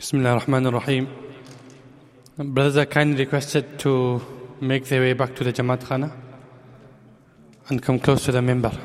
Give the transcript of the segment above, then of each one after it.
Bismillah ar-Rahman ar-Rahim. Brothers are kindly requested to make their way back to the Jamaat Khana and come close to the minbar.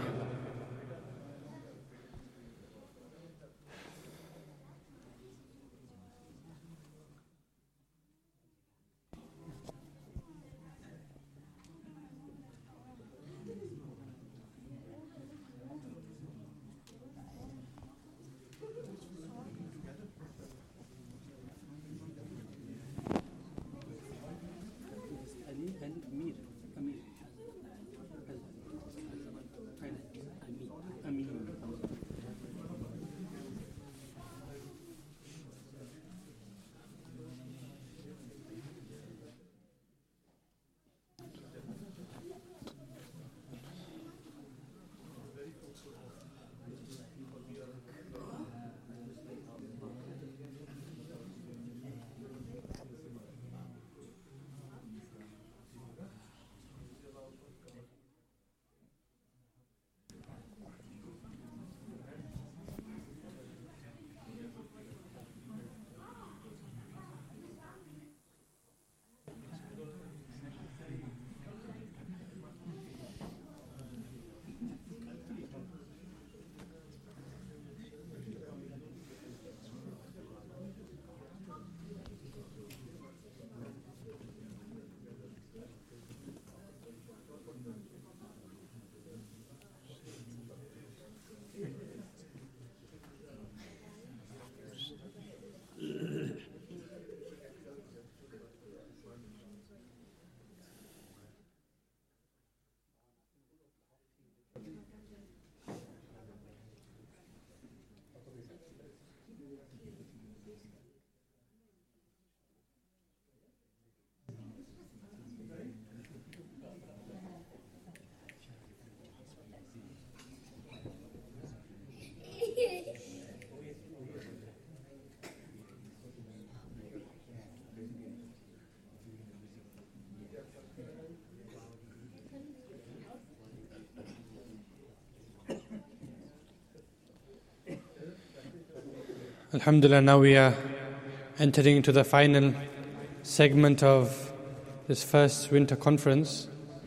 Alhamdulillah, now we are entering into the final segment of this first winter conference.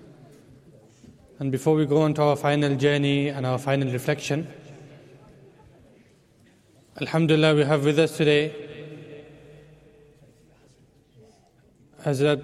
And before we go on to our final journey and our final reflection, Alhamdulillah, we have with us today Hazrat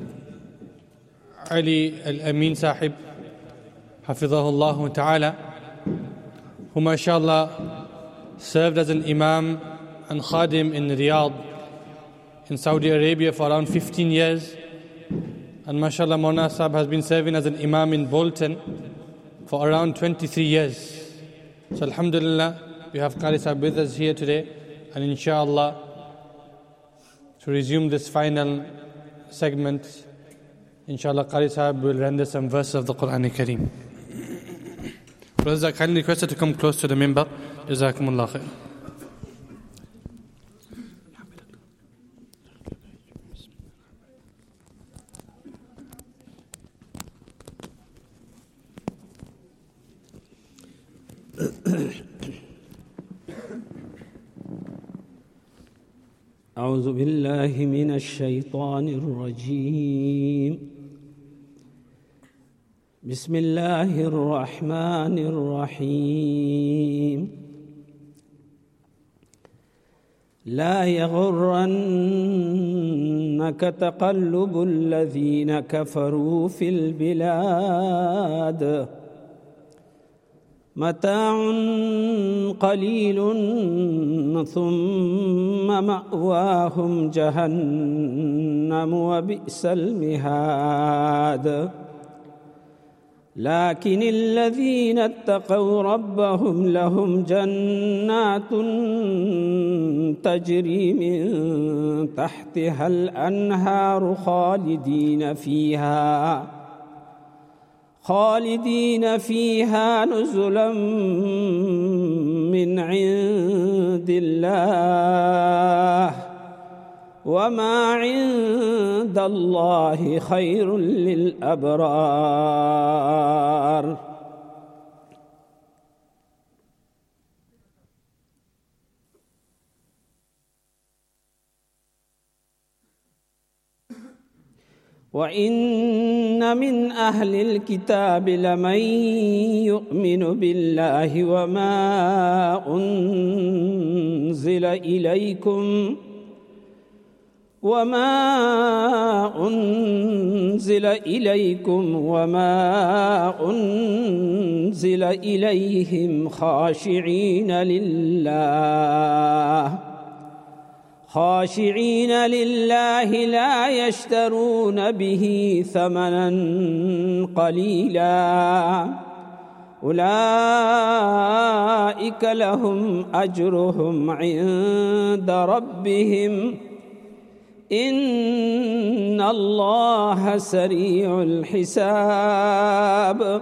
Ali Al-Amin Sahib, Hafidhahullah Ta'ala, who mashallah served as an Imam and Khadim in Riyadh in Saudi Arabia for around 15 years. And mashallah, Maulana Sahib has been serving as an Imam in Bolton for around 23 years. So alhamdulillah, we have Qari Sahib with us here today. And inshallah, to resume this final segment, inshallah, Qari Sahib will render some verses of the Quran Kareem. Brothers are kindly requested to come close to the minbar. Jazakumullah khair. أعوذ بالله من الشيطان الرجيم بسم الله الرحمن الرحيم لا يغرنك تقلب الذين كفروا في البلاد متاع قليل ثم مأواهم جهنم وبئس المهاد لكن الذين اتقوا ربهم لهم جنات تجري من تحتها الأنهار خالدين فيها نزلا من عند الله وما عند الله خير للأبرار وإن من أهل الكتاب لمن يؤمن بالله وما أنزل إليكم وما أنزل إليهم خاشعين لله لا يشترون به ثمنا قليلا أولئك لهم أجرهم عند ربهم إن الله سريع الحساب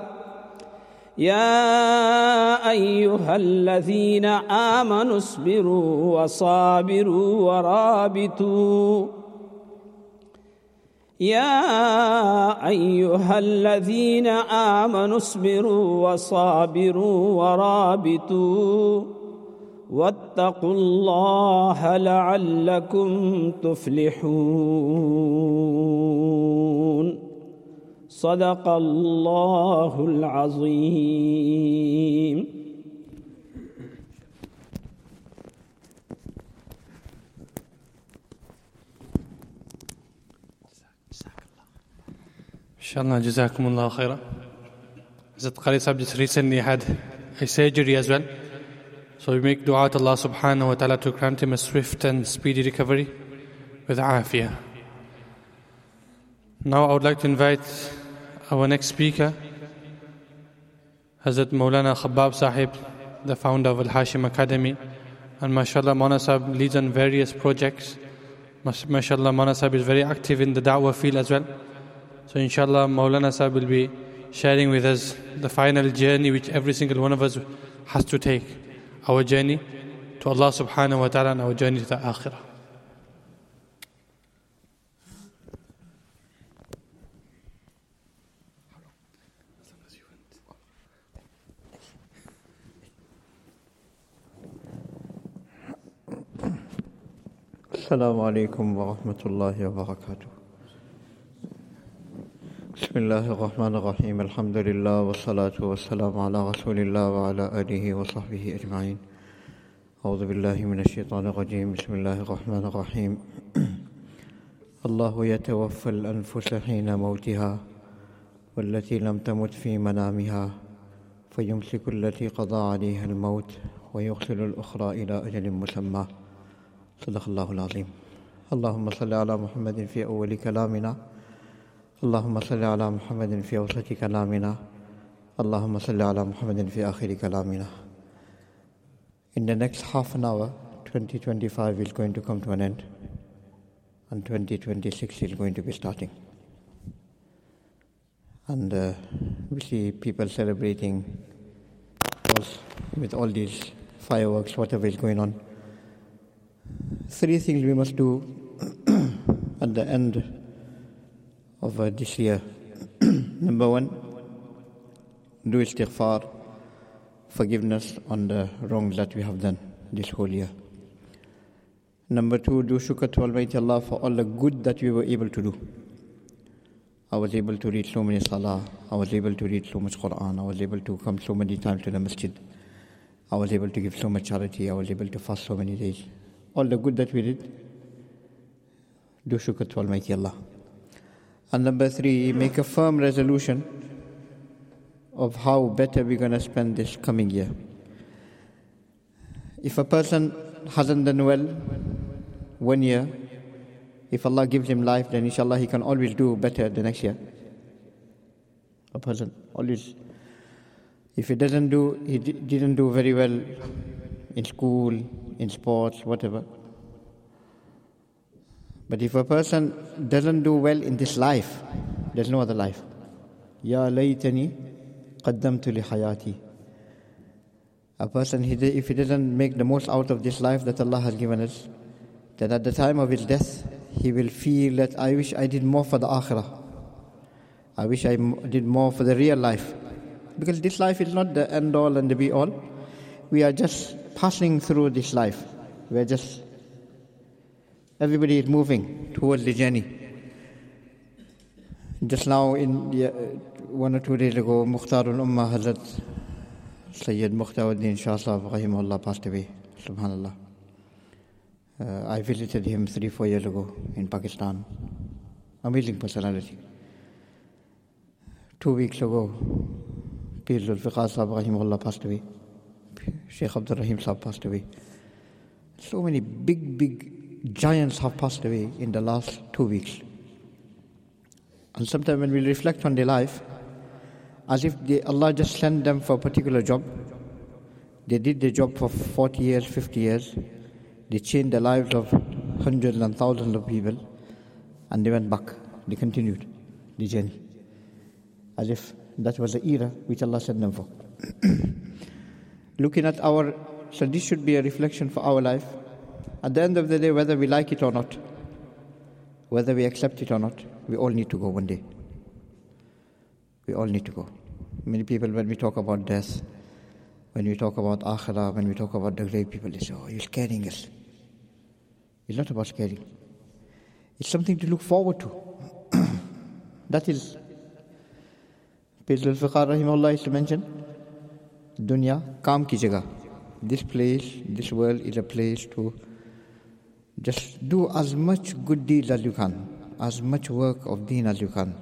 يا أيها الذين آمنوا اصبروا وصابروا ورابطوا واتقوا الله لعلكم تفلحون صدق الله العظيم. Inshallah, Jazakumullah khaira. Hazrat Qari Sahib just recently had a surgery as well. So we make dua to Allah subhanahu wa ta'ala to grant him a swift and speedy recovery with afiyah. Now I would like to invite our next speaker, Hazrat Maulana Khabbab Sahib, the founder of Al-Hashim Academy. And mashallah, Maulana Sahib leads on various projects. Mashallah, Maulana Sahib is very active in the da'wah field as well. So inshallah, Maulana Sahib will be sharing with us the final journey which every single one of us has to take. Our journey to Allah subhanahu wa ta'ala and our journey to the akhirah. Assalamu alaikum wa rahmatullahi wa barakatuh. Bismillahir Rahmanir Rahim. Alhamdulillah wa salatu wa salamu ala Rasulillah wa ala alihi wa sahbihi ajma'in. A'udhu billahi minash shaitanir rajim. Bismillahir Rahmanir Rahim. Allahu yatawaffa al-anfusa hina mawtiha wallati lam tamut fi manamiha fayumsiku allati qada 'alayha al-maut wa yursilu al-ukhra ila ajalin musamma. Sadaqallahu al-azim. Allahumma salli ala Muhammadin fi awwali kalamina. Allahumma salli ala Muhammadin fi awsati kalamina. Allahumma salli ala Muhammadin fi akhiri kalamina. In the next half an hour, 2025 is going to come to an end, and 2026 is going to be starting. And we see people celebrating with all these fireworks, whatever is going on. Three things we must do at the end of this year. Number one, do istighfar, forgiveness on the wrongs that we have done this whole year. Number two, do shukr to Almighty Allah for all the good that we were able to do. I was able to read so many salah, I was able to read so much Quran, I was able to come so many times to the masjid, I was able to give so much charity, I was able to fast so many days. All the good that we did, do shukr to Almighty Allah. And number three, make a firm resolution of how better we're going to spend this coming year. If a person hasn't done well 1 year, if Allah gives him life, then inshallah he can always do better the next year. A person always, if he didn't do very well in school, in sports, whatever. But if a person doesn't do well in this life, there's no other life. Ya laytani qaddamtu li hayati. A person, if he doesn't make the most out of this life that Allah has given us, then at the time of his death, he will feel that I wish I did more for the akhirah. I wish I did more for the real life. Because this life is not the end all and the be all. We are just passing through this life. Everybody is moving towards the journey. Just now, 1 or 2 days ago, Mukhtarul Ummah Hazrat Sayyid Mukhtaruddin Shah Sahib Rahimahullah passed away. Subhanallah. I visited him 3-4 years ago in Pakistan. Amazing personality. 2 weeks ago, Pir Zulfiqar Sahib Rahimahullah passed away. Sheikh Abdul Rahim Sahib passed away. So many big giants have passed away in the last 2 weeks. And sometimes when we reflect on their life, as if Allah just sent them for a particular job. They did the job for 40 years, 50 years. They changed the lives of hundreds and thousands of people. And they went back. They continued the journey. As if that was the era which Allah sent them for. Looking at so this should be a reflection for our life. At the end of the day, whether we like it or not, whether we accept it or not, we all need to go one day. We all need to go. Many people, when we talk about death, when we talk about akhirah, when we talk about the grave, people, they say, oh, you're scaring us. It's not about scaring. It's something to look forward to. That is, Pir Zulfiqar Rahimahullah used to mention, dunya, kaam ki jagah. This place, this world is a place to just do as much good deeds as you can, as much work of deen as you can.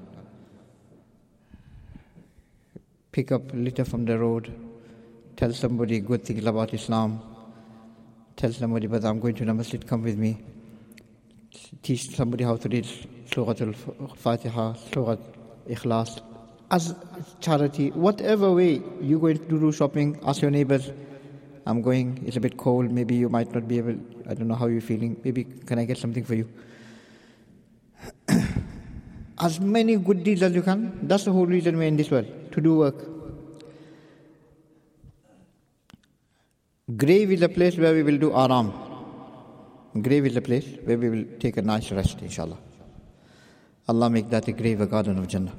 Pick up litter from the road, tell somebody good things about Islam, tell somebody, but I'm going to the masjid, come with me. Teach somebody how to read Surah Al-Fatiha, Surah Ikhlas, as charity, whatever way you're going to do shopping, ask your neighbors, I'm going, it's a bit cold, maybe you might not be able, I don't know how you're feeling, maybe can I get something for you? As many good deeds as you can, that's the whole reason we're in this world, to do work. Grave is a place where we will do aram. Grave is a place where we will take a nice rest, inshallah. Allah make that a grave, a garden of Jannah.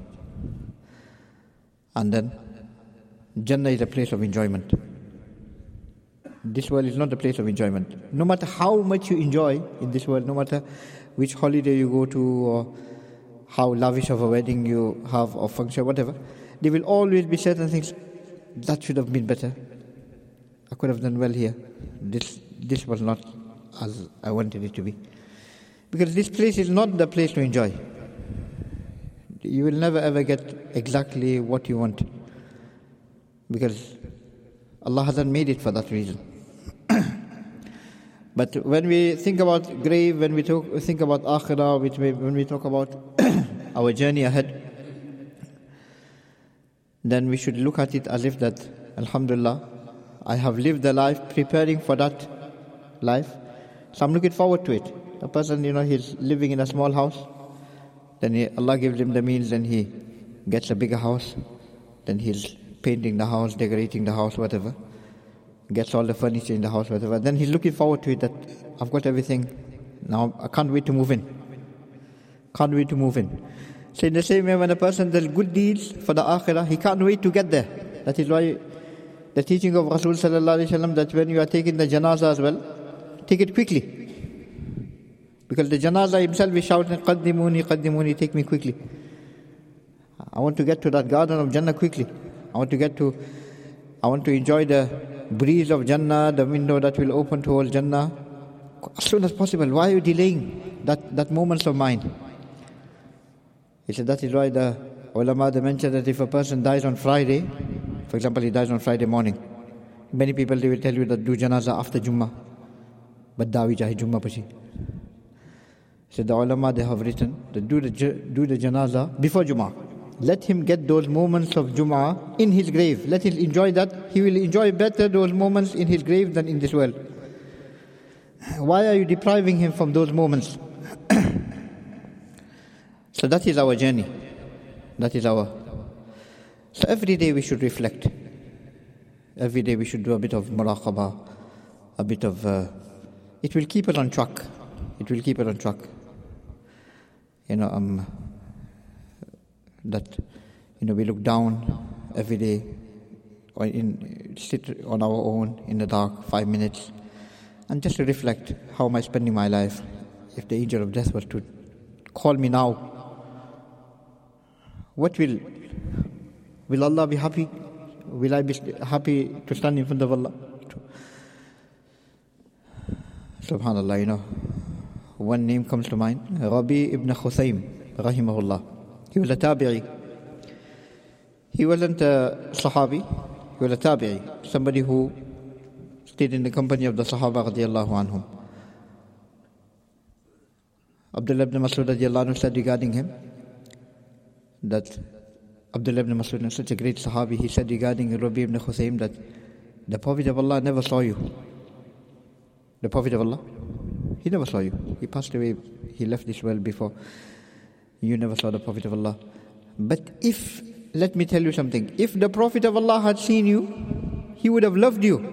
And then, Jannah is a place of enjoyment. This world is not a place of enjoyment. No matter how much you enjoy in this world, no matter which holiday you go to or how lavish of a wedding you have or function, whatever, there will always be certain things that should have been better. I could have done well here. This was not as I wanted it to be. Because this place is not the place to enjoy. You will never ever get exactly what you want. Because Allah hasn't made it for that reason. But when we think about grave, when we think about akhirah, when we talk about our journey ahead, then we should look at it as if that, alhamdulillah, I have lived a life preparing for that life. So I'm looking forward to it. A person, he's living in a small house, then Allah gives him the means, then he gets a bigger house, then he's painting the house, decorating the house, whatever. Gets all the furniture in the house, whatever. Then he's looking forward to it, that I've got everything. Now I can't wait to move in. Can't wait to move in. So in the same way, when a person does good deeds for the akhirah, he can't wait to get there. That is why the teaching of Rasul sallallahu alaihi wasallam, that when you are taking the janazah as well, take it quickly. Because the janazah himself is shouting, qaddimuni, qaddimuni, take me quickly. I want to get to that garden of Jannah quickly. I want to enjoy the breeze of Jannah, the window that will open towards Jannah as soon as possible. Why are you delaying that moments of mine? He said that is why the ulama, they mentioned that if a person dies on Friday, for example, he dies on Friday morning, many people, they will tell you that do janazah after Jummah, but dawi jahi Jummah pachi. So the ulama, they have written that do the janazah before Jummah. Let him get those moments of Jum'ah in his grave. Let him enjoy that. He will enjoy better those moments in his grave than in this world. Why are you depriving him from those moments? So that is our journey. So every day we should reflect. Every day we should do a bit of muraqabah, a bit of... it will keep us on track. That we look down every day, or sit on our own in the dark 5 minutes, and just to reflect, how am I spending my life? If the angel of death was to call me now, What will Allah be happy? Will I be happy to stand in front of Allah? Subhanallah, one name comes to mind, Rabi ibn Khusaym, rahimahullah. He was a tabi'i. He wasn't a sahabi, he was a tabi'i, somebody who stayed in the company of the Sahaba radiallahu anhum. Abdullah ibn Mas'ud radiallahu anhu said regarding him, that Abdullah ibn Mas'ud is such a great sahabi, he said regarding Rabi ibn Khusaym that the Prophet of Allah never saw you. The Prophet of Allah, he never saw you. He passed away, he left this world before. You never saw the Prophet of Allah. But let me tell you something, if the Prophet of Allah had seen you, he would have loved you.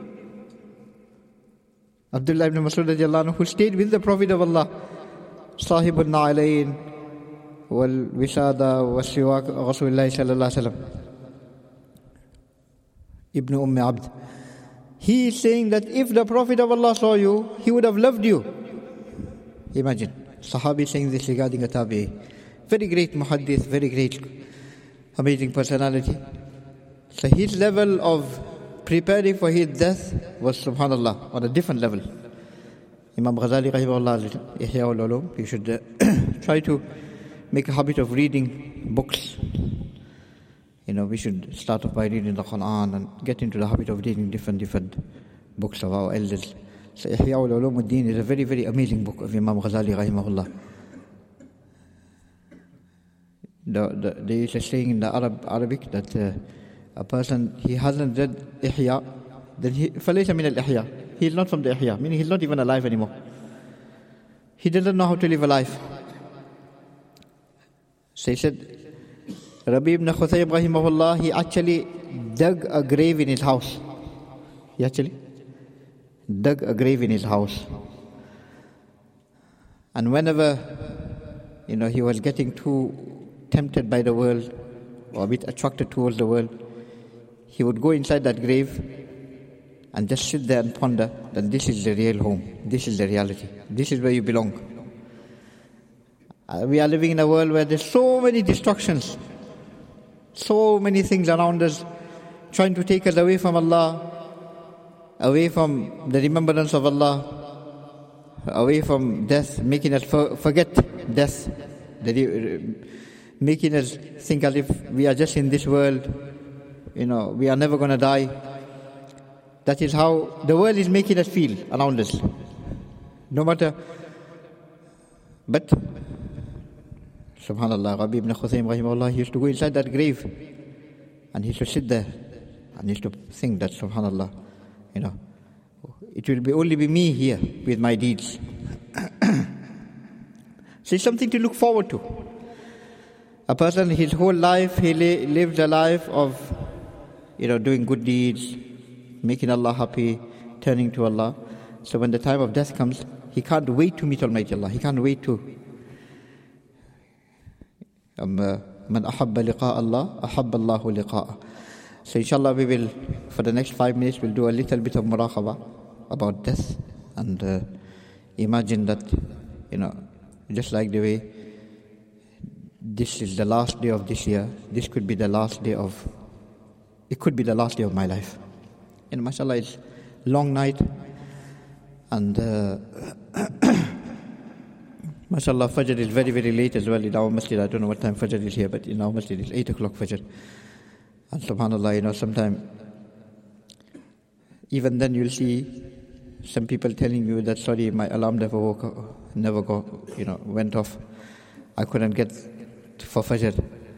Abdullah ibn Mas'ud radiallahu anhu, who stayed with the Prophet of Allah, Sahibun Na'alayn, wal Wisada, wa Siwak, Rasulullah sallallahu alayhi wa sallam, Ibn Abd. He is saying that if the Prophet of Allah saw you, he would have loved you. Imagine, Sahabi saying this regarding a tabi'i. Very great muhaddith, very great, amazing personality. So his level of preparing for his death was, subhanallah, on a different level. Imam Ghazali rahimahullah, Ihya ul-Ulum, you should try to make a habit of reading books. We should start off by reading the Quran and get into the habit of reading different books of our elders. So Ihya ul-Ulum is a very, very amazing book of Imam Ghazali rahimahullah. There is a saying in the Arabic that a person, he hasn't read Ihya, then فَلَيْسَ مِنَ الْإِحْيَا. He is not from the Ihya, meaning he's not even alive anymore. He doesn't know how to live a life. So he said, Rabi ibn Khusaym rahimahullah, he actually dug a grave in his house. He actually dug a grave in his house. And whenever, he was getting too tempted by the world, or a bit attracted towards the world, he would go inside that grave and just sit there and ponder that this is the real home, this is the reality, this is where you belong. We are living in a world where there's so many distractions, so many things around us trying to take us away from Allah, away from the remembrance of Allah, away from death, making us forget death, making us think as if we are just in this world, we are never going to die. That is how the world is making us feel around us. No matter. But, subhanallah, Rabi ibn Khusaym rahimahullah, he used to go inside that grave and he used to sit there and he used to think that, subhanallah, it will only be me here with my deeds. So it's something to look forward to. A person, his whole life, he lives a life of, doing good deeds, making Allah happy, turning to Allah. So when the time of death comes, he can't wait to meet Almighty Allah. He can't wait to. Man ahabba liqa Allah, ahabba Allahu liqa'ah. So inshallah we will, for the next 5 minutes, we'll do a little bit of muraqabah about death. And imagine that, just like the way this is the last day of this year, this could be the last day of, it could be the last day of my life. And mashallah, it's long night, and mashallah, Fajr is very, very late as well in our masjid. I don't know what time Fajr is here, but in our masjid it's 8 o'clock Fajr. And subhanallah, sometime, even then you'll see some people telling you that, sorry, my alarm never went off. I couldn't get for Fajr.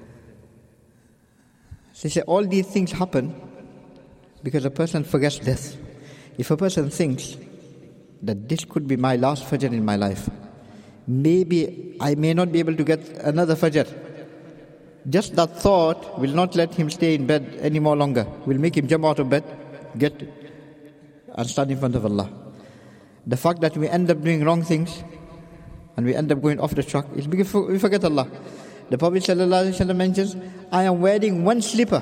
So they say all these things happen because a person forgets death. If a person thinks that this could be my last Fajr in my life, maybe I may not be able to get another Fajr, just that thought will not let him stay in bed any more longer, will make him jump out of bed, get and stand in front of Allah. The fact that we end up doing wrong things and we end up going off the track is because we forget Allah. The Prophet ﷺ mentions, I am wearing one slipper.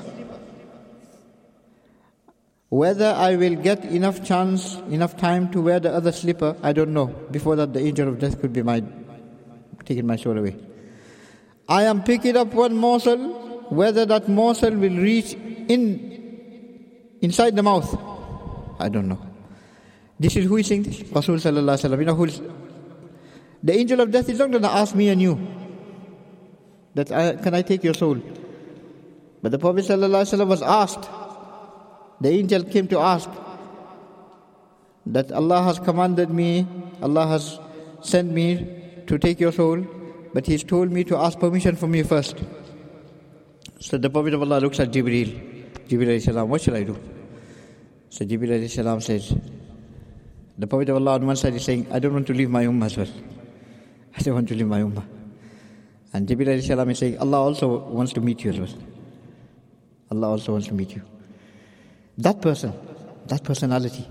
Whether I will get enough time to wear the other slipper, I don't know. Before that, the angel of death could be taking my soul away. I am picking up one morsel, whether that morsel will reach inside the mouth, I don't know. This is who is saying this? Rasul sallallahu alaihi wasallam. You know, the angel of death is not going to ask me and you that can I take your soul? But the Prophet sallallahu alaihi wasallam was asked. The angel came to ask that Allah has commanded me, Allah has sent me to take your soul, but He's told me to ask permission from you first. So the Prophet of Allah looks at Jibreel. Jibreel alayhi salam, what shall I do? So Jibreel alayhi salam says, the Prophet of Allah on one side is saying, I don't want to leave my ummah as well. I don't want to leave my ummah. And Jibreel alayhi salam is saying, Allah also wants to meet you as well. Allah also wants to meet you. That person, that personality.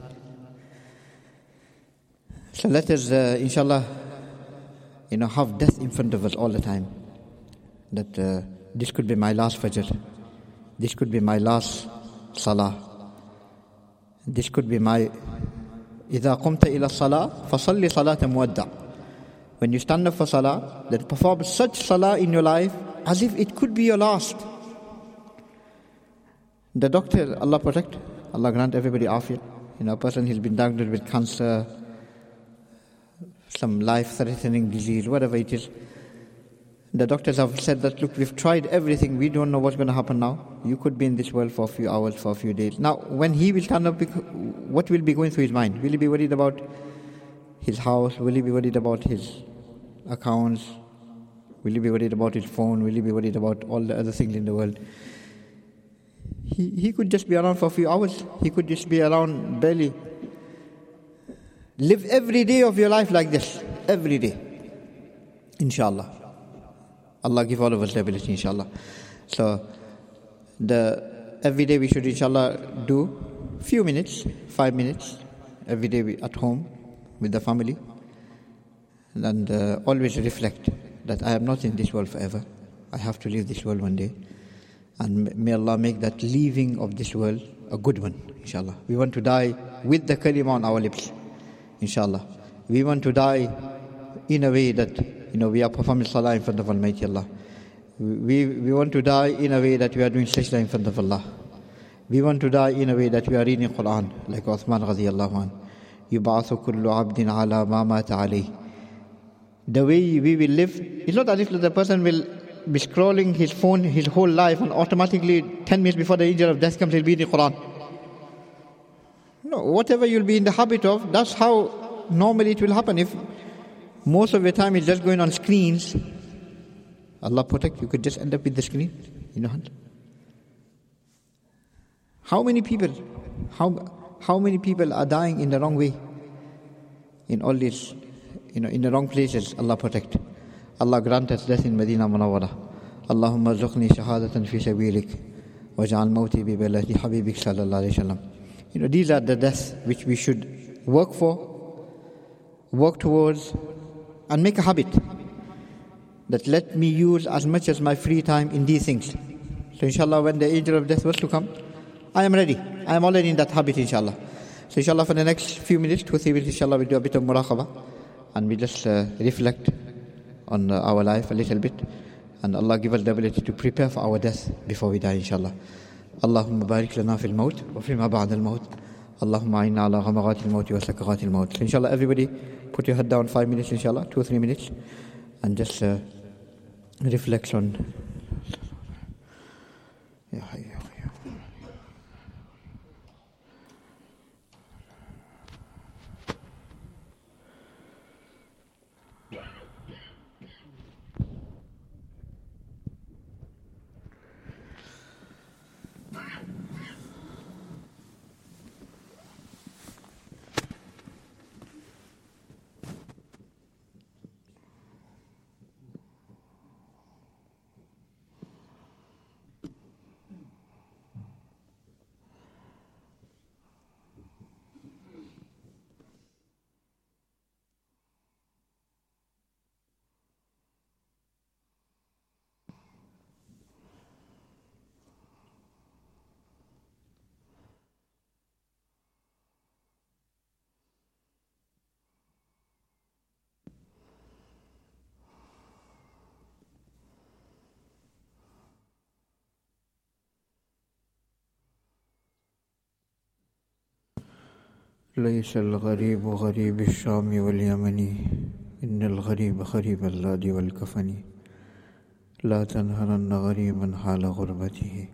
So let us, inshallah, have death in front of us all the time. That this could be my last fajr. This could be my last salah. This could be my إِذَا قُمْتَ إِلَى الصَّلَاةِ فَصَلِّ صَلَاةً مُوَدَّعٍ. When you stand up for salah, then perform such salah in your life as if it could be your last. The doctor, Allah protect, Allah grant everybody afiyat. A person who's been diagnosed with cancer, some life-threatening disease, whatever it is. The doctors have said that, look, we've tried everything, we don't know what's going to happen now. You could be in this world for a few hours, for a few days. Now, when he will stand up, what will be going through his mind? Will he be worried about his house? Will he be worried about his accounts? Will he be worried about his phone? Will he be worried about all the other things in the world? He could just be around for a few hours. He could just be around barely. Live every day of your life like this. Every day. Inshallah. Allah give all of us the ability, inshallah. So, every day we should, inshallah, do few minutes, 5 minutes, every day at home with the family. And always reflect that I am not in this world forever. I have to leave this world one day. And may Allah make that leaving of this world a good one, inshallah. We want to die with the kalima on our lips, inshallah. We want to die in a way that, we are performing salah in front of Almighty Allah. We want to die in a way that we are doing sajda in front of Allah. We want to die in a way that we are reading Quran, like Uthman radiyallahu anh. يُبْعَثُ كُلُّ عَبْدٍ عَلَى مَا مَاتَ عَلَيْهِ. The way we will live, it's not as if the person will be scrolling his phone his whole life and automatically 10 minutes before the angel of death comes, he'll be reading Quran. No, whatever you'll be in the habit of, that's how normally it will happen. If most of your time is just going on screens, Allah protect, you could just end up with the screen in your hand. How many people are dying in the wrong way? In all this, in the wrong places, Allah protect. Allah grant us death in Medina Munawwara. Allahumma zuqni shahadatan fi sabilik waj'al mawti bi baladi habibik sallallahu alayhi wa sallam. These are the deaths which we should work for, work towards, and make a habit that let me use as much as my free time in these things. So inshallah, when the angel of death was to come, I am ready. I am already in that habit, inshallah. So inshallah, for the next few minutes, 2 or 3 minutes, inshallah, we do a bit of muraqabah and we just reflect on our life a little bit. And Allah give us the ability to prepare for our death before we die, inshallah. Allahumma barik lana fil maut wa fima ba'd al maut. Allahumma a'inna ala ghamaghat al maut wa sakaghat al maut. So inshallah, everybody put your head down 5 minutes, inshallah, 2 or 3 minutes, and just reflect on. ليس الغريب غريب الشام واليمن إن الغريب غريب اللاد والكفن لا تنهرن غريبا حال غربته.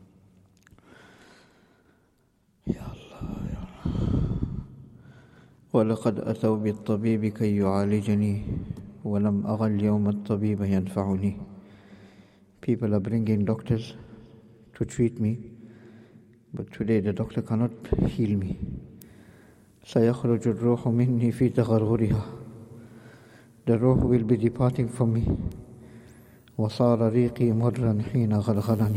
يا الله يا الله. ولقد أتوا بالطبيب كي يعالجني ولم أغ اليوم الطبيب ينفعني. People are bringing doctors to treat me, but today the doctor cannot heal me. سيخرج الروح مني في تغرغرها. The ruh will be departing from me. وصار ريقي مرا حين غرغرني.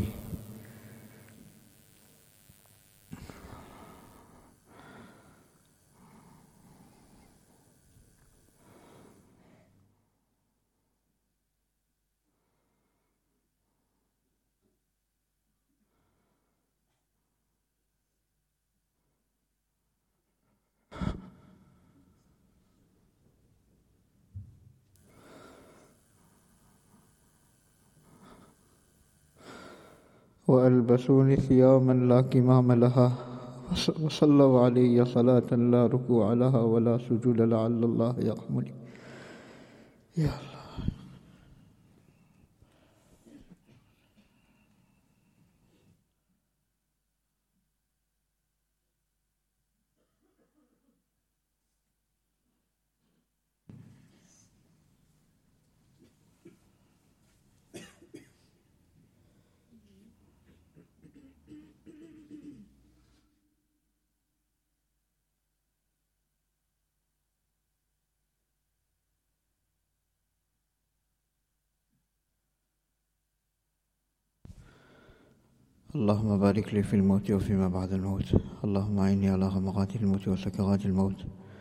وألبسوني ثيابا لا كمام لها وصلوا علي صلاة لا ركوع لها ولا سجود لعل الله يرحمني. يا الله. اللهم بارك لي في الموت وفيما بعد الموت. اللهم أعني على غمغات الموت وسكرات الموت.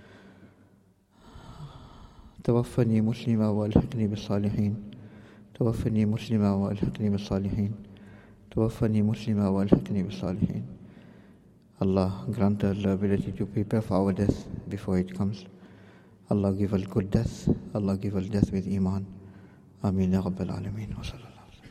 توفني مسلما وألحقني بالصالحين. توفني مسلما وألحقني بالصالحين. توفني مسلما وألحقني بالصالحين. Allah grant us the ability to prepare for our death before it comes. Allah give us good death. Allah give us death with iman. Ameen ya Rabbal Alameen. Wa sallallahu.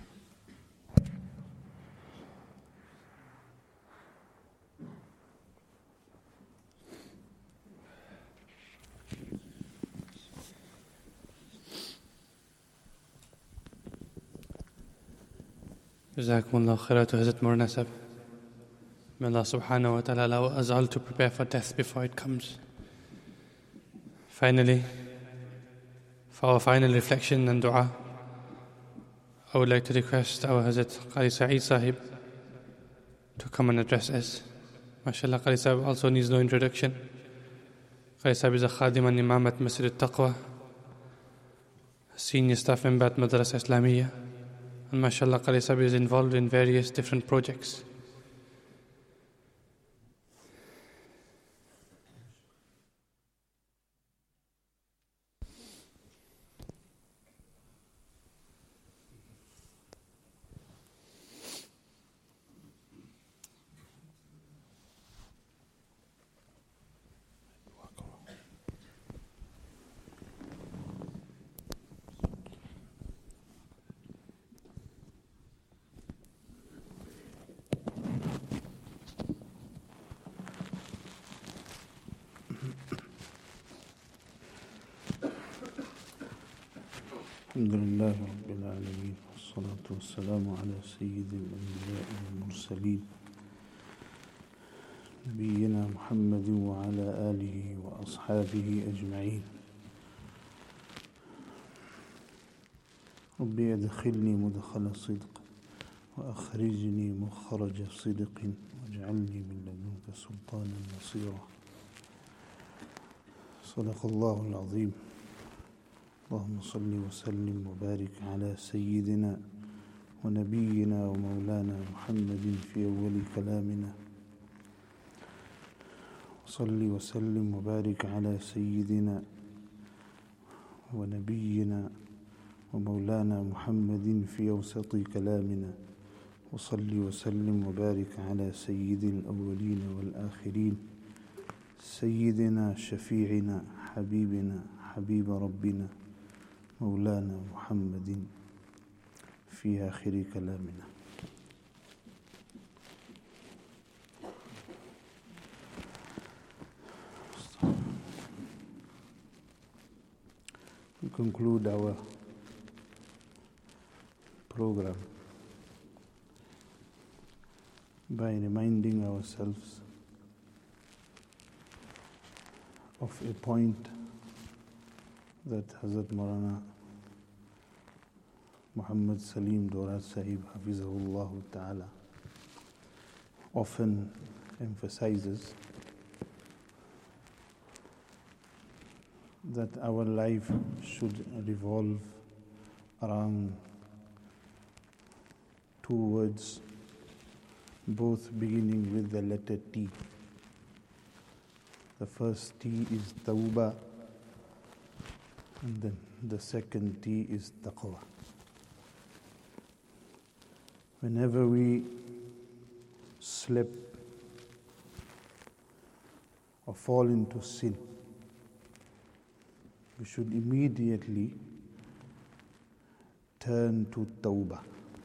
Jazakumullah khairan to Hazrat Maulana Sahib. May Allah subhanahu wa ta'ala allow us all to prepare for death before it comes. Finally, for our final reflection and dua, I would like to request our Hazrat Qari Sa'id Sahib to come and address us. MashaAllah, Qari Sahib also needs no introduction. Qari Sahib is a Khadim and Imam at Masjid al-Taqwa, senior staff member at Madrasa Islamiyya. And MashaAllah, Qari Sahib is involved in various different projects. الحمد لله رب العالمين والصلاة والسلام على سيد الأنبياء والمرسلين نبينا محمد وعلى آله وأصحابه أجمعين. ربي أدخلني مدخل صدق وأخرجني مخرج صدق واجعلني من لدنك سلطانا نصيرا. صدق الله العظيم. اللهم صل وسلم وبارك على سيدنا ونبينا ومولانا محمد في أول كلامنا. وصل وسلم وبارك على سيدنا ونبينا ومولانا محمد في أوسط كلامنا. وصل وسلم وبارك على سيد الأولين والآخرين سيدنا شفيعنا حبيبنا حبيب ربنا مولانا محمد في آخر كلامنا. conclude our program by reminding ourselves of a point that Hazrat Maulana Muhammad Salim Doraj Sahib Hafizahullah Ta'ala often emphasizes, that our life should revolve around two words, both beginning with the letter T. The first T is Tawbah, and then the second T is Taqwa. Whenever we slip or fall into sin, we should immediately turn to Tawbah.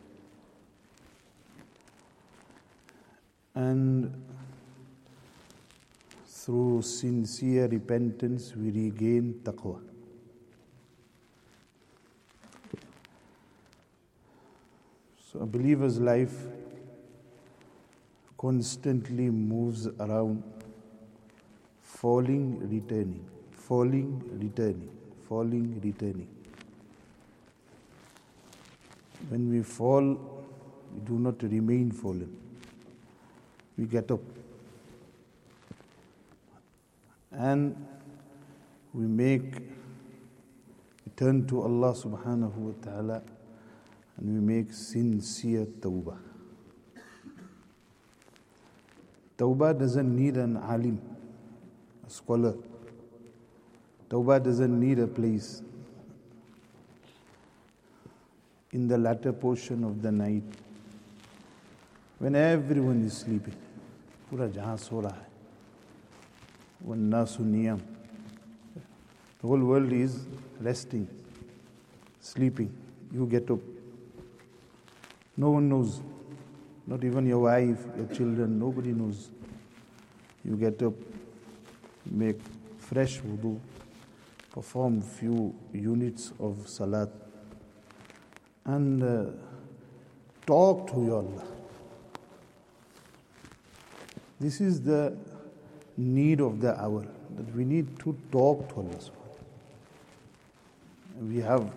And through sincere repentance, we regain Taqwa. So a believer's life constantly moves around falling, returning, falling, returning, falling, returning. When we fall, we do not remain fallen. We get up. And we turn to Allah subhanahu wa ta'ala, and we make sincere tawbah. Tawbah doesn't need an alim, a scholar. Tawbah doesn't need a place. In the latter portion of the night, when everyone is sleeping, pura jahan so raha hai, وَالنَّاسُ نِيَامٌ, the whole world is resting, sleeping. You get up. No one knows. Not even your wife, your children, nobody knows. You get up, make fresh wudu, perform few units of salat, and talk to your Allah. This is the need of the hour, that we need to talk to Allah subhanahu.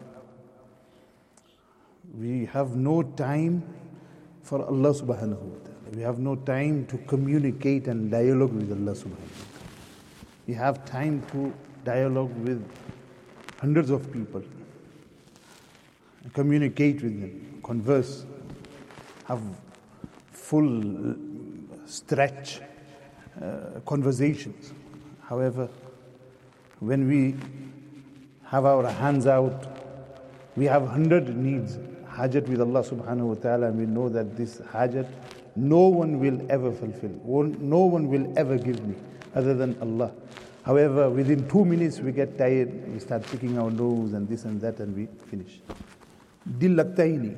We have no time for Allah subhanahu wa ta'ala. We have no time to communicate and dialogue with Allah subhanahu wa ta'ala. We have time to dialogue with hundreds of people, communicate with them, converse, have full stretch conversations. However, when we have our hands out, we have 100 needs, hajat with Allah subhanahu wa ta'ala, and we know that this hajat no one will ever fulfill, no one will ever give me other than Allah. However, within 2 minutes we get tired, we start picking our nose and this and that, and we finish. Dil lagta hi nahi.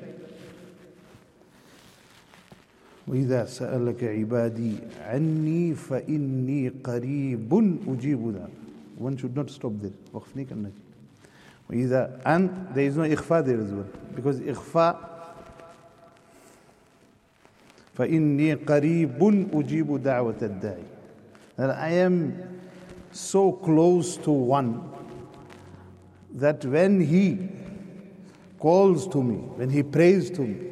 وَإِذَا سَأَلَكَ عِبَادِي عَنِّي فَإِنِّي قَرِيبٌ أُجِيبُ دَعْوَةَ. One should not stop there. وقف نہیں کرنا چاہیے. And there is no ikhfa there as well. Because ikhfa, فَإِنِّي قَرِيبٌ أُجِيبُ دَعْوَةَ الدَّاعِ. That I am so close to one that when he calls to me, when he prays to me,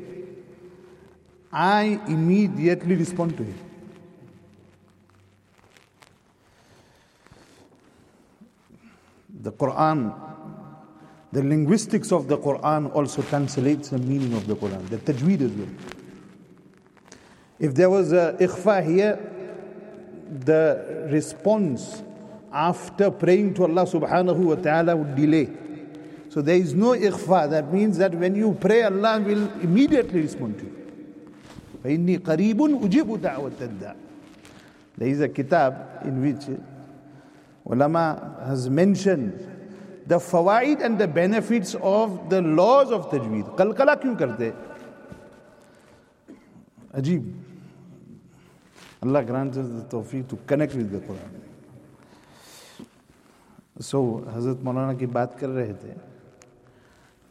I immediately respond to him. The Quran, the linguistics of the Quran also translates the meaning of the Quran, the tajweed as well. If there was a ikhfa here, the response after praying to Allah subhanahu wa ta'ala would delay. So there is no ikhfa. That means that when you pray, Allah will immediately respond to you. فَإِنِّي قَرِيبٌ أُجِيبُ دَعْوَةَ الدَّاعِ. There is a kitab in which ulama has mentioned the fawaid and the benefits of the laws of tajweed. Qalqala kyun karte? Ajeeb. Allah grants us the tawfiq to connect with the Quran. So, Hazrat Maulana की बात कर रहे थे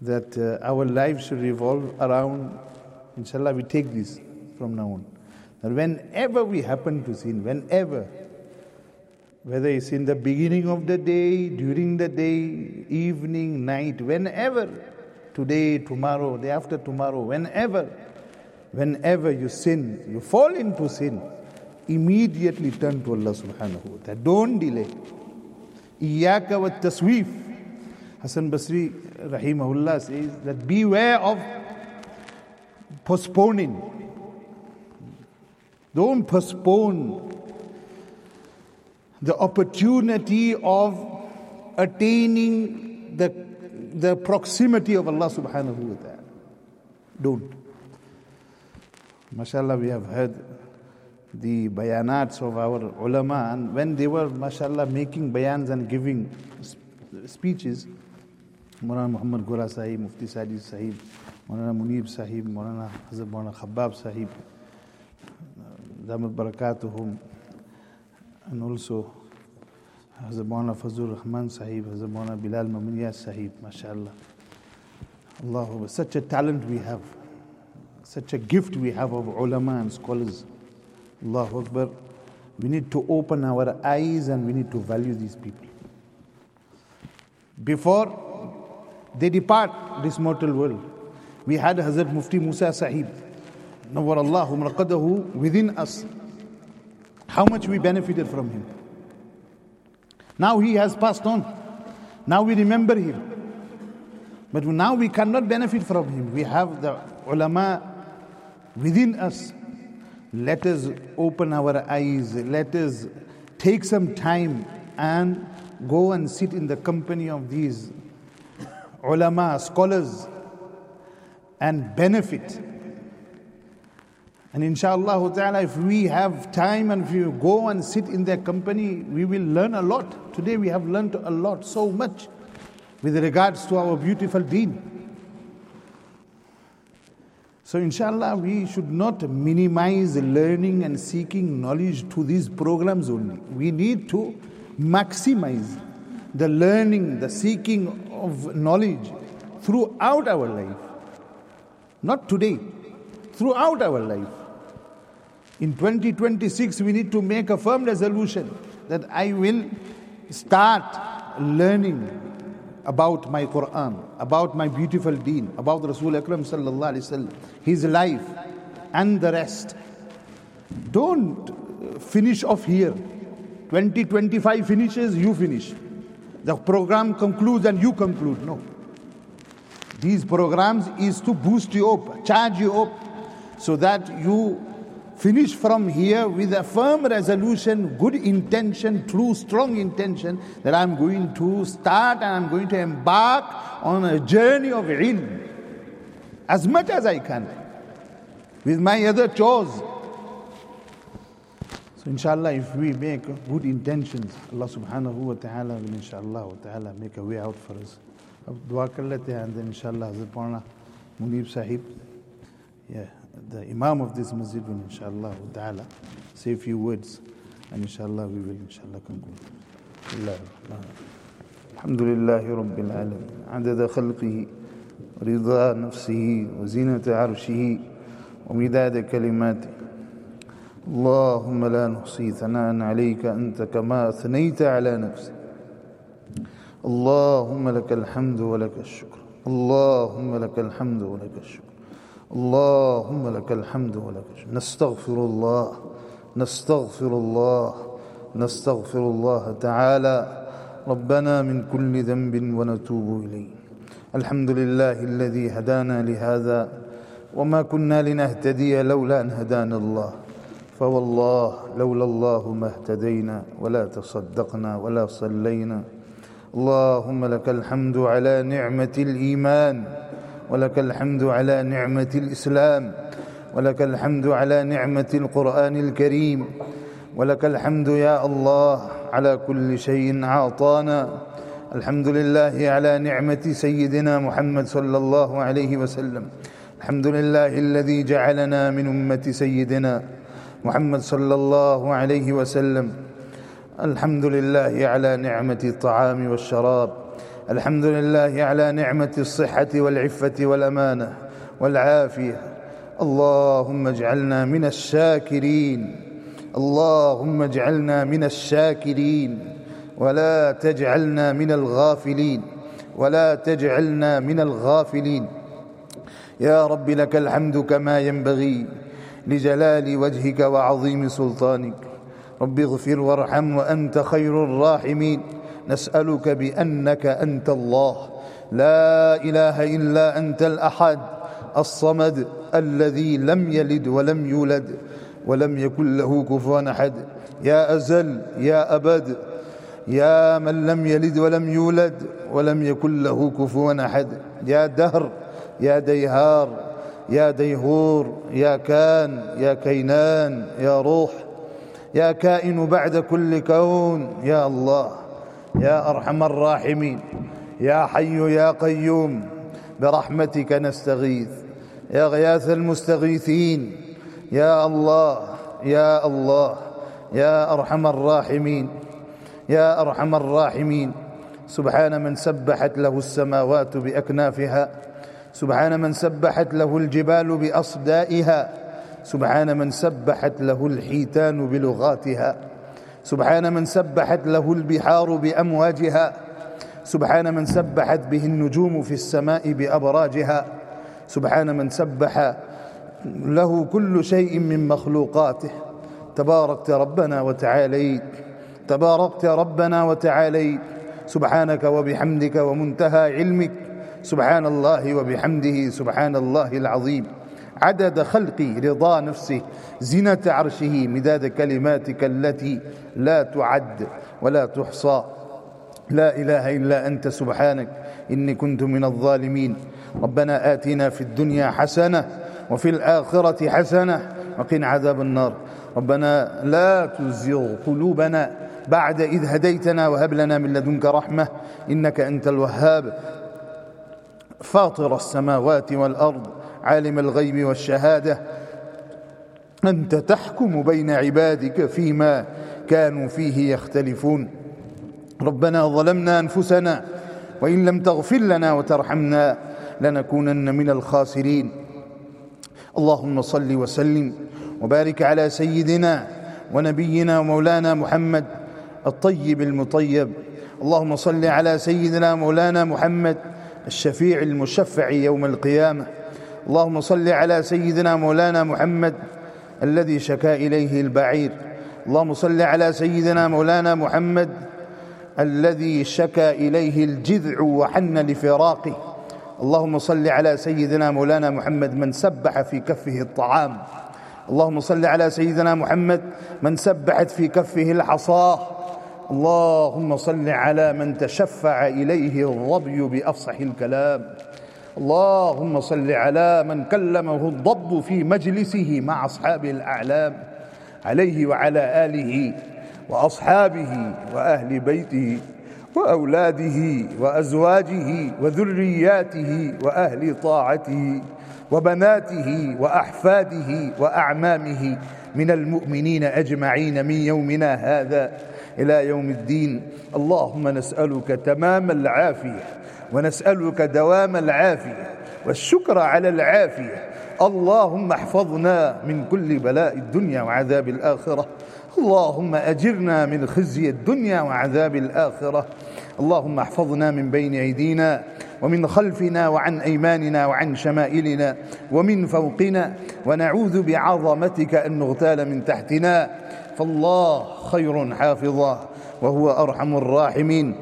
that our lives should revolve around, inshallah, we take this from now on. That whenever we happen to sin, whenever, whether it's in the beginning of the day, during the day, evening, night, whenever, today, tomorrow, day after tomorrow, whenever you sin, you fall into sin, immediately turn to Allah subhanahu wa ta'ala. Don't delay. Iyaka wa tasweef. Hasan Basri rahimahullah says that beware of postponing. Don't postpone the opportunity of attaining the proximity of Allah subhanahu wa ta'ala. Don't. MashaAllah, we have heard the bayanats of our ulama, and when they were, MashaAllah, making bayans and giving speeches, Maulana Muhammad Gora Sahib, Mufti Sadi Sahib, Maulana Munib Sahib, Maulana Hazrat Maulana Khabbab Sahib, Damat Barakatuhum, and also Hazrat Maulana Fazlur Rahman Sahib, Hazrat Maulana Bilal Mamuniyat Sahib, MashaAllah. Allahu, such a talent we have, such a gift we have of ulama and scholars. Allahu Akbar. We need to open our eyes and we need to value these people. Before they depart this mortal world, we had Hazrat Mufti Musa Sahib, Nawwarallahu marqadahu, within us. How much we benefited from him. Now he has passed on. Now we remember him. But now we cannot benefit from him. We have the ulama within us. Let us open our eyes. Let us take some time and go and sit in the company of these ulama, scholars, and benefit. And inshallah ta'ala, if we have time and if we go and sit in their company, we will learn a lot. Today we have learned a lot, so much, with regards to our beautiful deen. So inshallah, we should not minimize learning and seeking knowledge to these programs only. We need to maximize the learning, the seeking of knowledge throughout our life. Not today, throughout our life. In 2026, we need to make a firm resolution that I will start learning about my Quran, about my beautiful deen, about Rasul Akram sallallahu alaihi wasallam, his life and the rest. Don't finish off here. 2025 finishes, you finish. The program concludes and you conclude. No. These programs is to boost you up, charge you up, so that you finish from here with a firm resolution, good intention, true, strong intention, that I'm going to start and I'm going to embark on a journey of ilm as much as I can with my other chores. So inshallah, if we make good intentions, Allah subhanahu wa ta'ala will inshallah make a way out for us. Dua kar lete hain, and then inshallah Hazrat Maulana Munib Sahib, the Imam of this masjid, will inshallah ta'ala say a few words, and inshallah we will inshallah conclude. Alhamdulillahi Rabbil Alamin, adada khalqihi, rida nafsihi, wa zinata arshihi, wa midada kalimati. اللهم لا نحصي ثناء عليك أنت كما أثنيت على نفسك. اللهم لك الحمد ولك الشكر. اللهم لك الحمد ولك الشكر. اللهم لك الحمد ولك الشكر. نستغفر الله نستغفر الله نستغفر الله تعالى ربنا من كل ذنب ونتوب إليه. الحمد لله الذي هدانا لهذا وما كنا لنهتدي لولا أن هدانا الله. فوالله لولا الله ما اهتدينا ولا تصدقنا ولا صلينا. اللهم لك الحمد على نعمة الإيمان، ولك الحمد على نعمة الإسلام، ولك الحمد على نعمة القرآن الكريم، ولك الحمد يا الله على كل شيء أعطانا. الحمد لله على نعمة سيدنا محمد صلى الله عليه وسلم. الحمد لله الذي جعلنا من أمة سيدنا محمد صلى الله عليه وسلم. الحمد لله على نعمة الطعام والشراب. الحمد لله على نعمة الصحة والعفة والأمانة والعافية. اللهم اجعلنا من الشاكرين، اللهم اجعلنا من الشاكرين، ولا تجعلنا من الغافلين، ولا تجعلنا من الغافلين. يا رب لك الحمد كما ينبغي لجلال وجهك وعظيم سلطانك. رب اغفر وارحم وأنت خير الراحمين. نسألك بأنك أنت الله لا إله إلا أنت الأحد الصمد الذي لم يلد ولم يولد ولم يكن له كفوا أحد. يا أزل يا أبد يا من لم يلد ولم يولد ولم يكن له كفوا أحد. يا دهر يا ديهار يا ديهور يا كان يا كينان يا روح يا كائن بعد كل كون. يا الله يا أرحم الراحمين، يا حي يا قيوم، برحمتك نستغيث يا غياث المستغيثين. يا الله يا الله يا أرحم الراحمين، يا أرحم الراحمين. سبحان من سبحت له السماوات بأكنافها، سبحان من سبحت له الجبال بأصدائها، سبحان من سبحت له الحيتان بلغاتها، سبحان من سبحت له البحار بأمواجها، سبحان من سبحت به النجوم في السماء بأبراجها، سبحان من سبح له كل شيء من مخلوقاته. تباركت ربنا وتعاليت، تباركت ربنا وتعاليت. سبحانك وبحمدك ومنتهى علمك. سبحان الله وبحمده سبحان الله العظيم. عدد خلقي، رضا نفسه، زنة عرشه، مداد كلماتك التي لا تعد ولا تحصى. لا إله إلا أنت سبحانك إني كنت من الظالمين. ربنا آتنا في الدنيا حسنة وفي الآخرة حسنة وقنا عذاب النار. ربنا لا تزغ قلوبنا بعد إذ هديتنا وهب لنا من لدنك رحمة إنك أنت الوهاب. فاطر السماوات والأرض، عالم الغيب والشهادة، أنت تحكم بين عبادك فيما كانوا فيه يختلفون. ربنا ظلمنا أنفسنا وإن لم تغفر لنا وترحمنا لنكونن من الخاسرين. اللهم صل وسلم وبارك على سيدنا ونبينا ومولانا محمد الطيب المطيب. اللهم صل على سيدنا مولانا محمد الشفيع المشفع يوم القيامة. اللهم صل على سيدنا مولانا محمد الذي شكا إليه البعير. اللهم صل على سيدنا مولانا محمد الذي شكا إليه الجذع وحن لفراقه. اللهم صل على سيدنا مولانا محمد من سبح في كفه الطعام. اللهم صل على سيدنا محمد من سبحت في كفه الحصاه. اللهم صل على من تشفع إليه الظبي بأفصح الكلام. اللهم صل على من كلمه الضب في مجلسه مع أصحاب الأعلام، عليه وعلى آله وأصحابه وأهل بيته وأولاده وأزواجه وذرياته وأهل طاعته وبناته وأحفاده وأعمامه من المؤمنين أجمعين من يومنا هذا إلى يوم الدين. اللهم نسألك تمام العافية ونسألك دوام العافية والشكر على العافية. اللهم احفظنا من كل بلاء الدنيا وعذاب الآخرة. اللهم أجرنا من خزي الدنيا وعذاب الآخرة. اللهم احفظنا من بين أيدينا ومن خلفنا وعن أيماننا وعن شمائلنا ومن فوقنا، ونعوذ بعظمتك أن نغتال من تحتنا، فالله خير حافظا وهو أرحم الراحمين.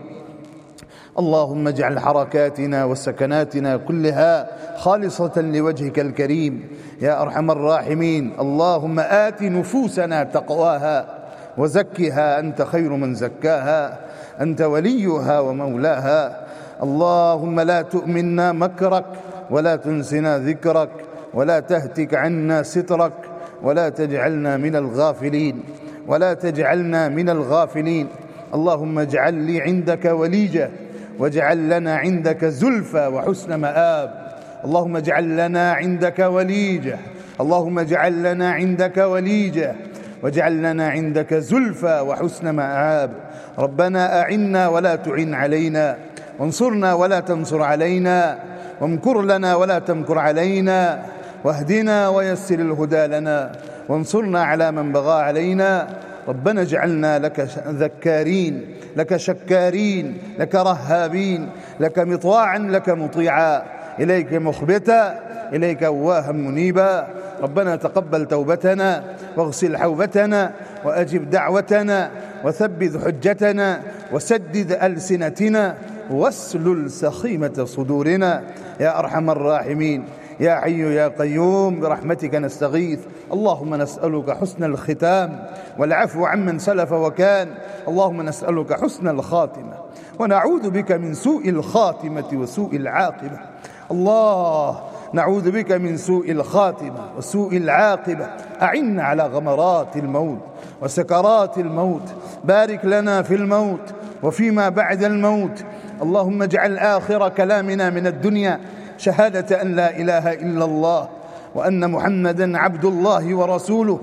اللهم اجعل حركاتنا وسكناتنا كلها خالصة لوجهك الكريم يا أرحم الراحمين. اللهم آت نفوسنا تقواها وزكها أنت خير من زكاها، أنت وليها ومولاها. اللهم لا تؤمنا مكرك ولا تنسنا ذكرك ولا تهتك عنا سترك ولا تجعلنا من الغافلين، ولا تجعلنا من الغافلين. اللهم اجعل لي عندك وليجة واجعل لنا عندك زلفى وحسن مآب. اللهم اجعل لنا عندك وليجة، اللهم اجعل لنا عندك وليجة واجعل لنا عندك زلفى وحسن مآب. ربنا أعنا ولا تعن علينا، وانصرنا ولا تنصر علينا، وامكر لنا ولا تمكر علينا، واهدنا ويسر الهدى لنا، وانصرنا على من بغى علينا. ربنا اجعلنا لك ذكارين، لك شكارين، لك رهابين، لك مطواعا، لك مطيعا، إليك مخبتا، إليك أواها منيبا. ربنا تقبل توبتنا، واغسل حوبتنا، وأجب دعوتنا، وثبت حجتنا، وسدد ألسنتنا، واسلل سخيمة صدورنا يا أرحم الراحمين. يا حي يا قيوم برحمتك نستغيث. اللهم نسألك حسن الختام والعفو عمن سلف وكان. اللهم نسألك حسن الخاتمة ونعوذ بك من سوء الخاتمة وسوء العاقبة. الله، نعوذ بك من سوء الخاتمة وسوء العاقبة. أعنا على غمرات الموت وسكرات الموت. بارك لنا في الموت وفيما بعد الموت. اللهم اجعل آخر كلامنا من الدنيا شهادة أن لا إله إلا الله وأن محمدا عبد الله ورسوله.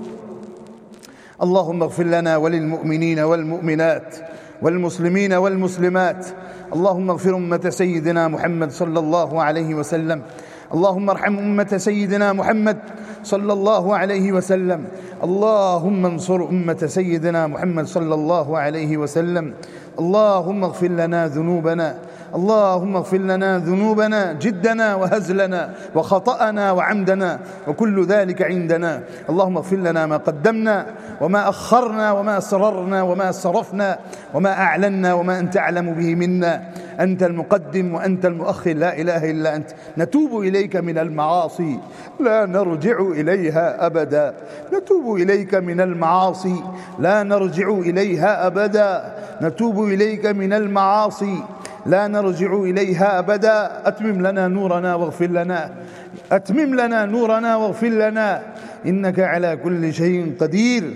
اللهم اغفر لنا وللمؤمنين والمؤمنات والمسلمين والمسلمات. اللهم اغفر أمة سيدنا محمد صلى الله عليه وسلم. اللهم ارحم أمة سيدنا محمد صلى الله عليه وسلم. اللهم انصر أمة سيدنا محمد صلى الله عليه وسلم. اللهم اغفر لنا ذنوبنا، اللهم اغفر لنا ذنوبنا، جدنا وهزلنا وخطأنا وعمدنا وكل ذلك عندنا. اللهم اغفر لنا ما قدمنا وما أخرنا وما أسررنا وما صرفنا وما أعلنا وما أنت أعلم به منا. أنت المقدم وأنت المؤخر، لا إله إلا أنت. نتوب إليك من المعاصي لا نرجع إليها أبدا. نتوب إليك من المعاصي لا نرجع إليها أبدا. نتوب إليك من المعاصي لا نرجع إليها أبدا. أتمم لنا نورنا واغفر لنا، أتمم لنا نورنا واغفر لنا، إنك على كل شيء قدير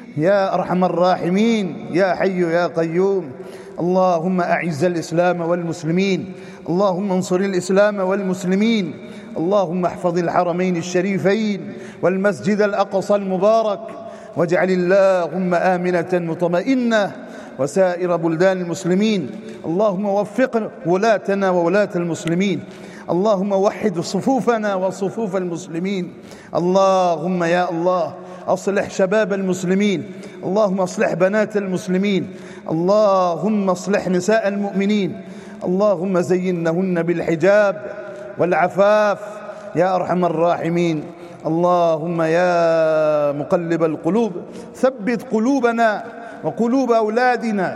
يا أرحم الراحمين يا حي يا قيوم. اللهم أعز الإسلام والمسلمين، اللهم انصر الإسلام والمسلمين. اللهم احفظ الحرمين الشريفين والمسجد الأقصى المبارك، واجعل اللهم آمنة مطمئنة وسائر بلدان المسلمين. اللهم وفق ولاتنا وولاة المسلمين. اللهم وحد صفوفنا وصفوف المسلمين. اللهم يا الله أصلح شباب المسلمين، اللهم أصلح بنات المسلمين، اللهم أصلح نساء المؤمنين، اللهم زينهن بالحجاب والعفاف يا أرحم الراحمين. اللهم يا مقلب القلوب ثبت قلوبنا وقلوب أولادنا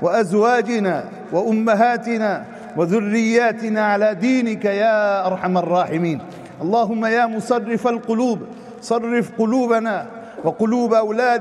وأزواجنا وأمهاتنا وذرياتنا على دينك يا أرحم الراحمين. اللهم يا مصرف القلوب صرف قلوبنا وقلوب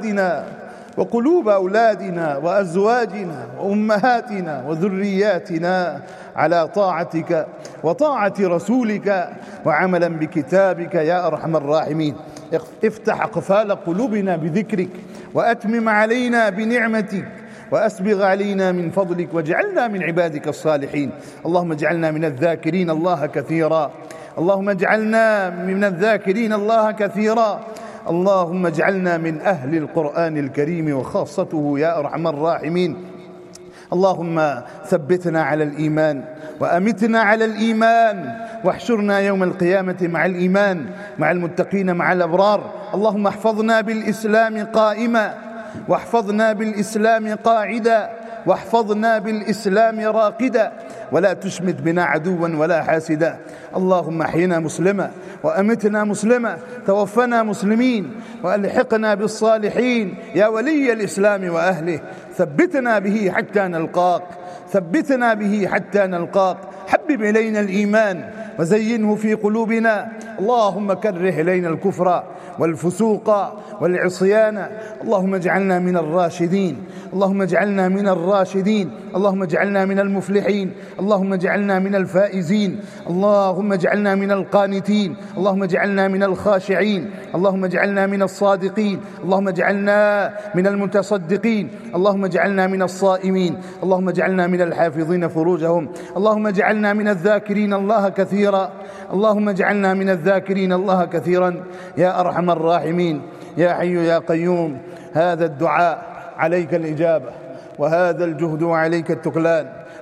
أولادنا وأزواجنا وأمهاتنا وذرياتنا على طاعتك وطاعة رسولك وعملا بكتابك يا أرحم الراحمين. افتح أقفال قلوبنا بذكرك، وأتمم علينا بنعمتك، وأسبغ علينا من فضلك، واجعلنا من عبادك الصالحين. اللهم اجعلنا من الذاكرين الله كثيرا، اللهم اجعلنا من الذاكرين الله كثيرا. اللهم اجعلنا من أهل القرآن الكريم وخاصته يا أرحم الراحمين. اللهم ثبتنا على الإيمان وأمتنا على الإيمان، واحشرنا يوم القيامة مع الإيمان مع المتقين مع الأبرار. اللهم احفظنا بالإسلام قائما، واحفظنا بالإسلام قاعدا، واحفظنا بالإسلام راقدا، ولا تشمت بنا عدوا ولا حاسدا. اللهم احينا مسلمة وأمتنا مسلمة، توفنا مسلمين وألحقنا بالصالحين يا ولي الإسلام وأهله. ثبتنا به حتى نلقاك، ثبتنا به حتى نلقاك. حبب إلينا الإيمان وزينه في قلوبنا. اللهم كره إلينا الكفر والفسوق والعصيان. اللهم اجعلنا من الراشدين، اللهم اجعلنا من الراشدين، اللهم اجعلنا من المفلحين، اللهم اجعلنا من الفائزين، اللهم اجعلنا من القانتين، اللهم اجعلنا من الخاشعين، اللهم اجعلنا من الصادقين، اللهم اجعلنا من المتصدقين، اللهم اجعلنا من الصائمين، اللهم اجعلنا من الحافظين فروجهم، اللهم اجعلنا من الذاكرين الله كثيرا، اللهم اجعلنا من الذاكرين الله كثيرا يا أرحم الراحمين يا حي يا قيوم. هذا الدعاء عليك الإجابة، وهذا الجهد عليك التكلان.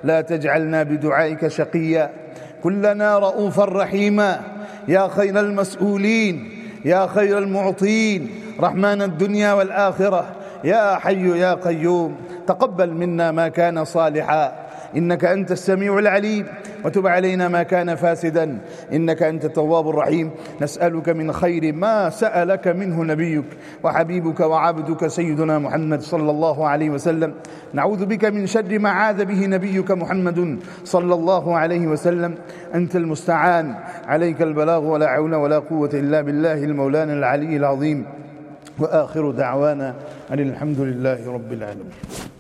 لا تجعلنا بدعائك شقيا كلنا رؤوفا رحيما يا خير المسؤولين يا خير المعطين رحمن الدنيا والآخرة يا حي يا قيوم تقبل منا ما كان صالحا إنك أنت السميع العليم وتب علينا ما كان فاسدا إنك أنت التواب الرحيم نسألك من خير ما سألك منه نبيك وحبيبك وعبدك سيدنا محمد صلى الله عليه وسلم نعوذ بك من شر ما عاذ به نبيك محمد صلى الله عليه وسلم أنت المستعان عليك البلاغ ولا حول ولا قوة إلا بالله المولان العلي العظيم وآخر دعوانا أن الحمد لله رب العالمين.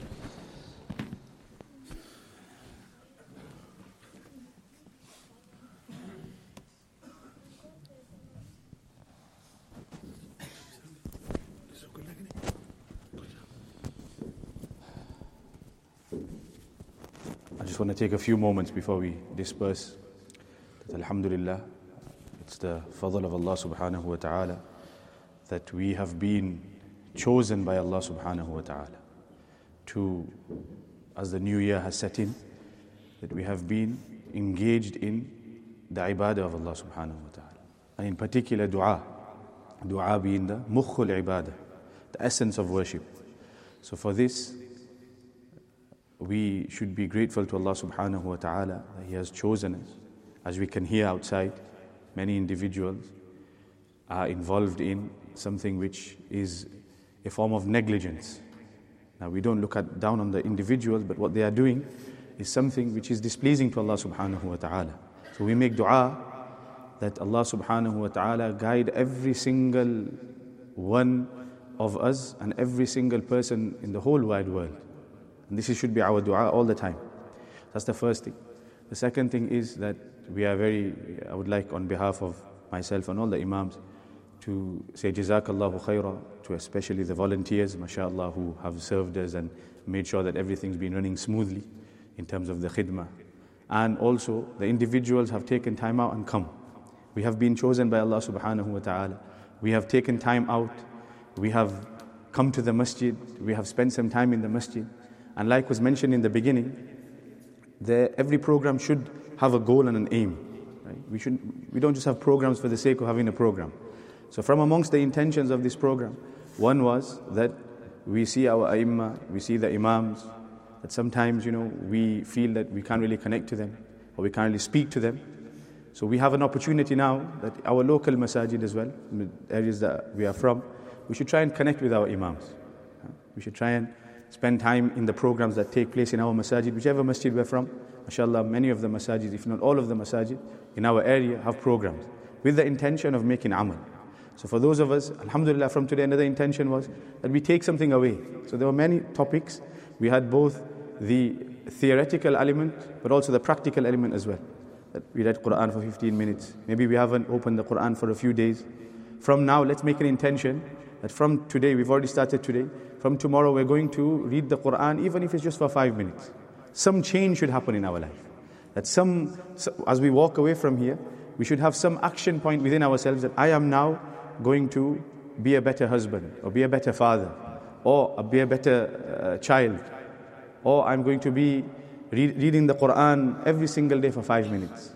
I just want to take a few moments before we disperse. That Alhamdulillah, it's the fadl of Allah subhanahu wa ta'ala that we have been chosen by Allah subhanahu wa ta'ala to, as the new year has set in, that we have been engaged in the ibadah of Allah subhanahu wa ta'ala. And in particular dua being the mukhul ibadah, the essence of worship. So for this, we should be grateful to Allah subhanahu wa ta'ala that He has chosen us. As we can hear outside, many individuals are involved in something which is a form of negligence. Now we don't look down on the individuals, but what they are doing is something which is displeasing to Allah subhanahu wa ta'ala. So we make dua that Allah subhanahu wa ta'ala guide every single one of us and every single person in the whole wide world. And this should be our dua all the time. That's the first thing. The second thing is that I would like on behalf of myself and all the imams to say Jazakallahu khairah to especially the volunteers, mashallah, who have served us and made sure that everything's been running smoothly in terms of the khidmah. And also the individuals have taken time out and come. We have been chosen by Allah subhanahu wa ta'ala. We have taken time out. We have come to the masjid. We have spent some time in the masjid. And like was mentioned in the beginning, every program should have a goal and an aim. Right? We don't just have programs for the sake of having a program. So from amongst the intentions of this program, one was that we see our ai*mmah, we see the imams, that sometimes, we feel that we can't really connect to them, or we can't really speak to them. So we have an opportunity now that our local masajid as well, in the areas that we are from, we should try and connect with our imams. We should try and spend time in the programs that take place in our masajid, whichever masjid we're from. MashaAllah, many of the masajid, if not all of the masajid, in our area have programs with the intention of making amal. So for those of us, alhamdulillah, from today, another intention was that we take something away. So there were many topics. We had both the theoretical element, but also the practical element as well. That we read Quran for 15 minutes. Maybe we haven't opened the Quran for a few days. From now, let's make an intention that from today, we've already started today, from tomorrow we're going to read the Quran, even if it's just for 5 minutes. Some change should happen in our life. That as we walk away from here, we should have some action point within ourselves that I am now going to be a better husband, or be a better father, or be a better child, or I'm going to be reading the Quran every single day for 5 minutes.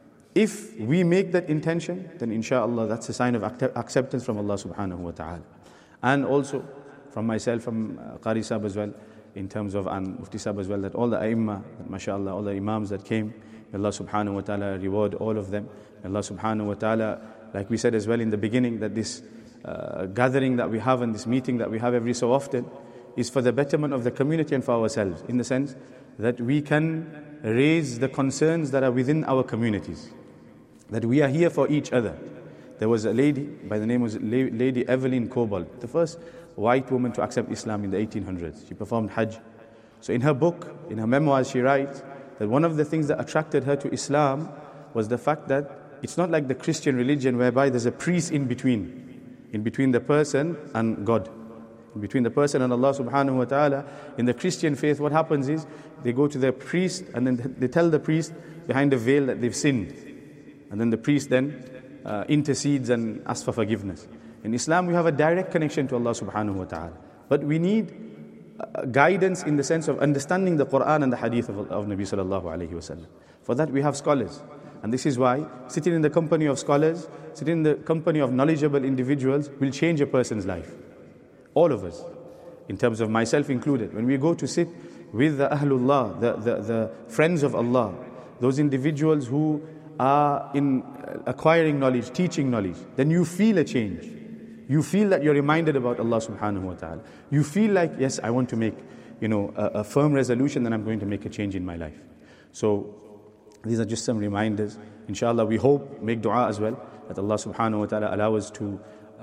If we make that intention, then inshallah that's a sign of acceptance from Allah subhanahu wa ta'ala. And also from myself, from Qari Sahib as well, in terms of, and Mufti Sahib as well, that all the ai*mmah, mashallah, all the imams that came, may Allah subhanahu wa ta'ala reward all of them. May Allah subhanahu wa ta'ala, like we said as well in the beginning, that this gathering that we have and this meeting that we have every so often is for the betterment of the community and for ourselves, in the sense that we can raise the concerns that are within our communities, that we are here for each other. There was a lady by the name of Lady Evelyn Cobalt, the first white woman to accept Islam in the 1800s. She performed Hajj. So in her book, in her memoirs, she writes that one of the things that attracted her to Islam was the fact that it's not like the Christian religion whereby there's a priest in between the person and God, in between the person and Allah subhanahu wa ta'ala. In the Christian faith, what happens is they go to the priest and then they tell the priest behind the veil that they've sinned. And then the priest then intercedes and asks for forgiveness. In Islam, we have a direct connection to Allah subhanahu wa ta'ala. But we need guidance in the sense of understanding the Quran and the hadith of Nabi sallallahu alayhi wasallam. For that we have scholars. And this is why sitting in the company of scholars, sitting in the company of knowledgeable individuals will change a person's life. All of us, in terms of myself included. When we go to sit with the Ahlullah, the friends of Allah, those individuals who are in acquiring knowledge, teaching knowledge, then you feel a change. You feel that you're reminded about Allah subhanahu wa ta'ala. You feel like, yes, I want to make, a firm resolution that I'm going to make a change in my life. So these are just some reminders. Inshallah, we hope, make dua as well, that Allah subhanahu wa ta'ala allow us to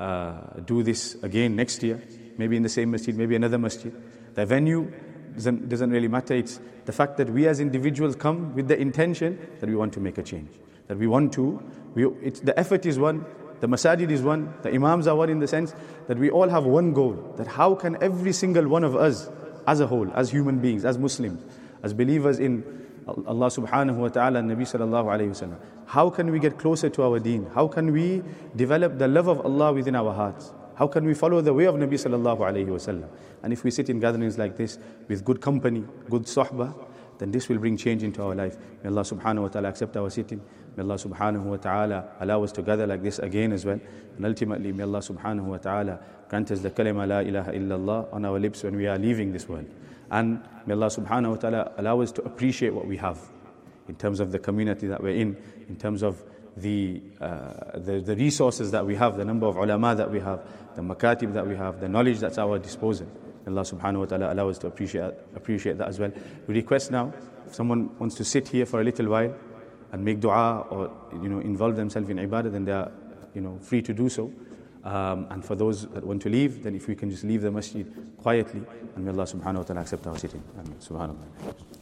do this again next year, maybe in the same masjid, maybe another masjid. The venue doesn't really matter. It's the fact that we as individuals come with the intention that we want to make a change. That we want to, the effort is one, the masajid is one, the imams are one, in the sense that we all have one goal. That how can every single one of us, as a whole, as human beings, as Muslims, as believers in Allah subhanahu wa ta'ala and Nabi sallallahu alayhi wa sallam, how can we get closer to our deen? How can we develop the love of Allah within our hearts? How can we follow the way of Nabi sallallahu alayhi wa sallam? And if we sit in gatherings like this with good company, good sohbah, then this will bring change into our life. May Allah subhanahu wa ta'ala accept our sitting. May Allah subhanahu wa ta'ala allow us to gather like this again as well. And ultimately, may Allah subhanahu wa ta'ala grant us the kalima la ilaha illallah on our lips when we are leaving this world. And may Allah subhanahu wa ta'ala allow us to appreciate what we have in terms of the community that we're in terms of the resources that we have, the number of ulama that we have, the makatib that we have, the knowledge that's at our disposal. May Allah subhanahu wa ta'ala allow us to appreciate that as well. We request now, if someone wants to sit here for a little while and make dua or involve themselves in ibadah, then they are free to do so. And for those that want to leave, then if we can just leave the masjid quietly, and may Allah subhanahu wa ta'ala accept our sitting. Amen. Subhanallah.